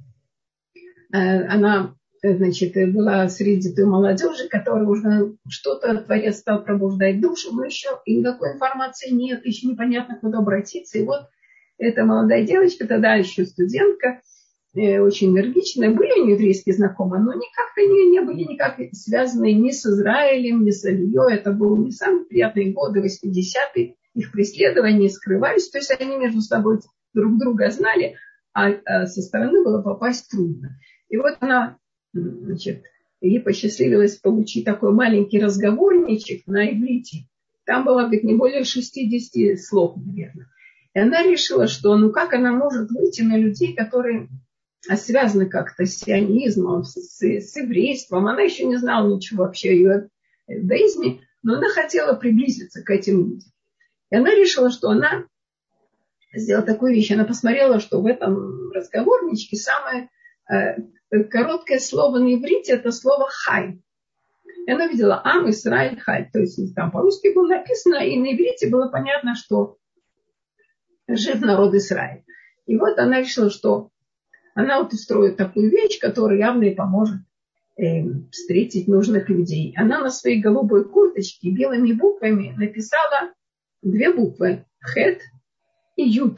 она, значит, была среди той молодежи, которая уже что-то Творец стал пробуждать душу, но еще и никакой информации нет, еще непонятно, куда обратиться. И вот эта молодая девочка, тогда еще студентка, очень энергичная, были у нее еврейские знакомые, но никак они не были никак связаны ни с Израилем, ни с Алией. Это были не самые приятные годы, 80-е, их преследования скрывались, то есть они между собой друг друга знали, а со стороны было попасть трудно. И вот она, значит, ей посчастливилось получить такой маленький разговорничек на иврите. Там было, говорит, не более 60 слов, наверное. И она решила, что ну как она может выйти на людей, которые связаны как-то с сионизмом, с еврейством. Она еще не знала ничего вообще о иудаизме, но она хотела приблизиться к этим людям. И она решила, что она сделала такую вещь. Она посмотрела, что в этом разговорничке самое короткое слово на иврите – это слово «хай». И она видела «Ам Исраэль Хай». То есть там по-русски было написано, и на иврите было понятно, что жив народ Израиль. И вот она решила, что она вот устроит такую вещь, которая явно ей поможет встретить нужных людей. Она на своей голубой курточке белыми буквами написала 2 буквы «Хет» и «Ют».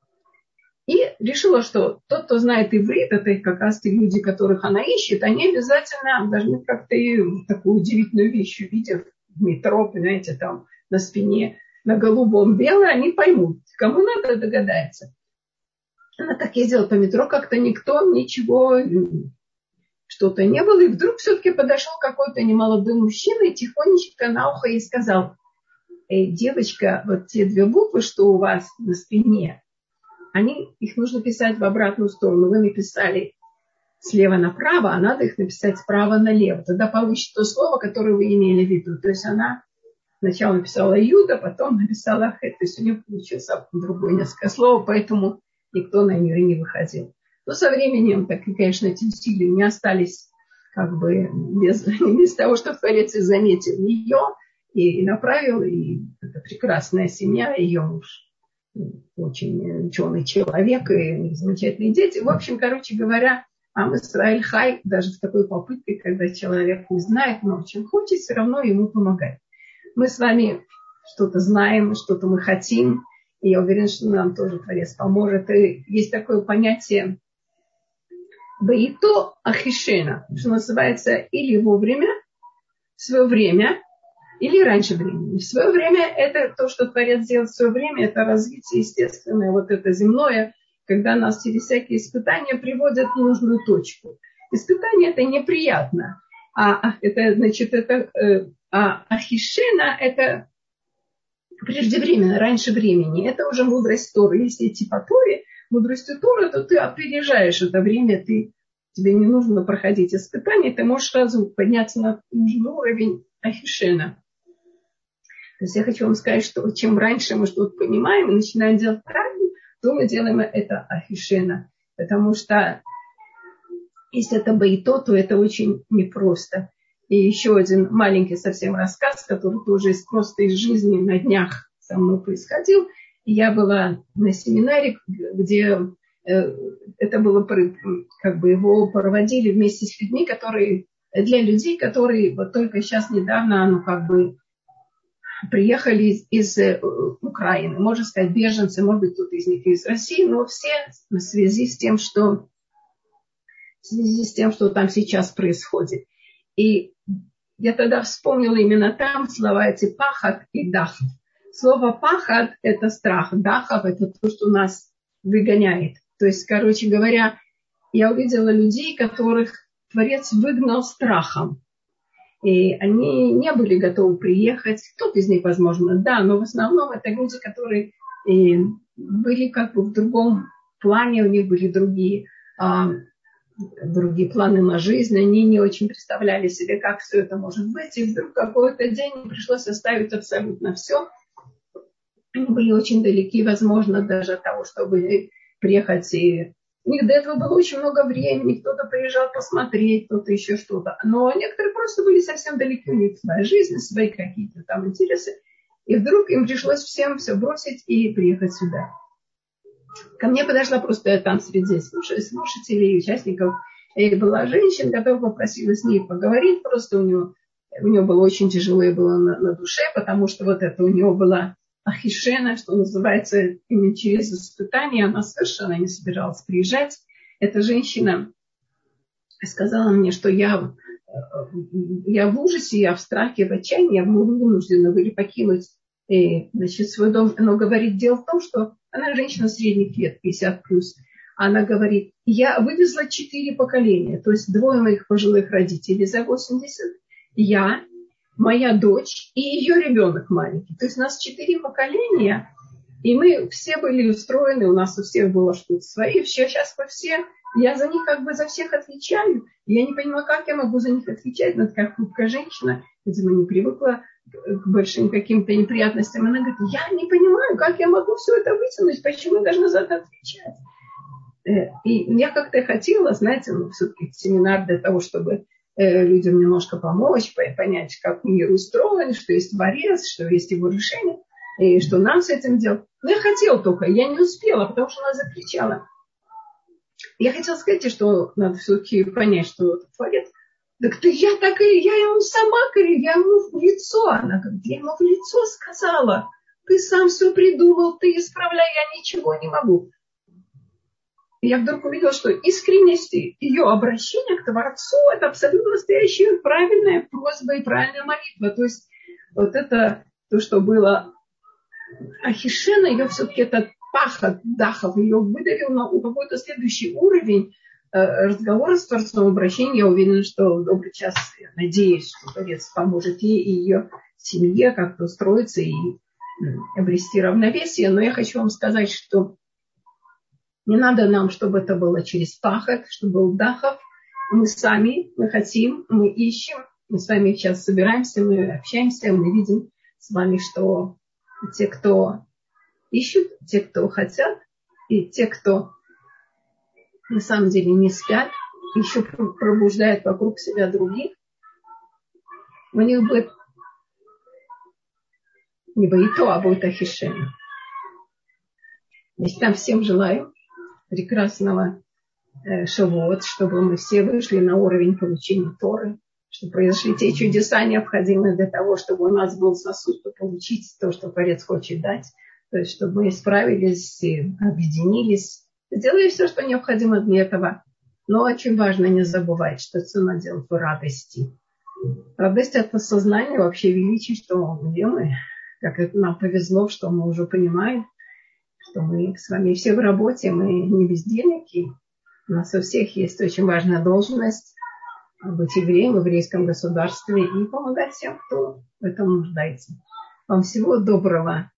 И решила, что тот, кто знает иврит, это как раз те люди, которых она ищет, они обязательно должны как-то такую удивительную вещь увидев в метро, понимаете, там на спине, на голубом белое, они поймут. Кому надо, догадается. Она так ездила по метро, как-то никто, ничего, что-то не было. И вдруг все-таки подошел какой-то немолодой мужчина и тихонечко на ухо ей сказал: «Эй, девочка, вот те 2 буквы, что у вас на спине, их нужно писать в обратную сторону. Вы написали слева направо, а надо их написать справа налево. Тогда получится то слово, которое вы имели в виду». То есть она сначала написала «Юда», потом написала «Хэт». То есть у нее получилось другое несколько слов, поэтому никто на нее не выходил. Но со временем, так и, конечно, эти усилия не остались как бы без того, что Творец заметил ее и направил. И это прекрасная семья, ее муж очень ученый человек и замечательные дети. В общем, короче говоря, Ам Исраэль Хай даже в такой попытке, когда человек не знает, но очень хочет, все равно ему помогать. Мы с вами что-то знаем, что-то мы хотим, и я уверена, что нам тоже Творец поможет. И есть такое понятие «баито ахишена», что называется или вовремя, в свое время, или раньше времени. В свое время это то, что Творец делает в свое время, это развитие естественное, вот это земное, когда нас через всякие испытания приводят в нужную точку. Испытание это неприятно. Ахишена это преждевременно, раньше времени. Это уже мудрость Торы. Если идти по Торе, мудростью Торы, то ты опережаешь это время, тебе не нужно проходить испытания, ты можешь сразу подняться на нужный уровень Ахишена. То есть я хочу вам сказать, что чем раньше мы что-то понимаем и начинаем делать правильно, то мы делаем это Ахишена. Потому что если это Бейто, то это очень непросто. И еще один маленький совсем рассказ, который тоже просто из жизни на днях со мной происходил. Я была на семинаре, где это было, как бы его проводили вместе с людьми, для людей, которые вот только сейчас недавно, приехали из Украины. Можно сказать, беженцы, может быть, кто-то из них из России, но все в связи с тем, что там сейчас происходит. И я тогда вспомнила именно там слова эти пахат и дахав. Слово пахат – это страх, дахав – это то, что нас выгоняет. То есть, короче говоря, я увидела людей, которых Творец выгнал страхом. И они не были готовы приехать. Кто-то из них, возможно, да, но в основном это люди, которые были как бы в другом плане, у них были другие планы на жизнь, они не очень представляли себе, как все это может быть, и вдруг какой-то день им пришлось оставить абсолютно все. Они были очень далеки, возможно, даже от того, чтобы приехать. И у них до этого было очень много времени, кто-то приезжал посмотреть, кто-то еще что-то. Но некоторые просто были совсем далеки, у них своя жизнь, свои какие-то там интересы. И вдруг им пришлось всем все бросить и приехать сюда. Ко мне подошла просто там среди слушателей, участников, и была женщина, которая попросила с ней поговорить. Просто у нее было очень тяжело и было на душе, потому что вот это у нее была Ахишена, что называется, именно через испытание. Она совершенно не собиралась приезжать. Эта женщина сказала мне, что я в ужасе, я в страхе, в отчаянии, я вынуждена были покинуть свой дом. Но говорит, дело в том, что она женщина средних лет, 50 плюс. Она говорит, я вывезла 4 поколения, то есть 2 моих пожилых родителей за 80, я, моя дочь и ее ребенок маленький. То есть у нас 4 поколения, и мы все были устроены, у нас у всех было что-то свое. Сейчас мы все, я за них как бы за всех отвечаю. Я не понимаю, как я могу за них отвечать. Она такая хрупкая женщина, видимо, не привыкла к большим каким-то неприятностям. Она говорит, я не понимаю, как я могу все это вытянуть, почему я должна за это отвечать. И я как-то хотела, знаете, все-таки семинар для того, чтобы людям немножко помочь, понять, как мир устроен, что есть Творец, что есть его решение, и что нам с этим делать. Но я хотела только, я не успела, потому что она закричала. Я хотела сказать, что надо все-таки понять, что это Творец. Так я ему сама говорю, я ему в лицо. Она говорит, я ему в лицо сказала. Ты сам все придумал, ты исправляй, я ничего не могу. И я вдруг увидела, что искренность ее обращения к Творцу – это абсолютно настоящая правильная просьба и правильная молитва. То есть вот это то, что было Ахишена, ее все-таки этот пахот, дахов, ее выдавил на какой-то следующий уровень разговора с Творцом, обращения. Я уверена, что добрый час, я надеюсь, что Творец поможет ей и ее семье как-то устроиться и обрести равновесие. Но я хочу вам сказать, что не надо нам, чтобы это было через пахот, чтобы был дахов. Мы сами, мы хотим, мы ищем. Мы с вами сейчас собираемся, мы общаемся, мы видим с вами, что те, кто ищут, те, кто хотят, и те, кто на самом деле не спят, еще пробуждают вокруг себя других, у них будет не Бейто, а будет Ахишена. Значит, там всем желаю прекрасного Шавуот, чтобы мы все вышли на уровень получения Торы, чтобы произошли те чудеса, необходимые для того, чтобы у нас был сосуд получить то, что Творец хочет дать. То есть, чтобы мы справились, объединились, сделали все, что необходимо для этого. Но очень важно не забывать, что цена делает в радости. Радость – это сознание вообще величия, что где мы, как это нам повезло, что мы уже понимаем, что мы с вами все в работе, мы не бездельники. У нас у всех есть очень важная должность быть евреем в еврейском государстве и помогать тем, кто в этом нуждается. Вам всего доброго.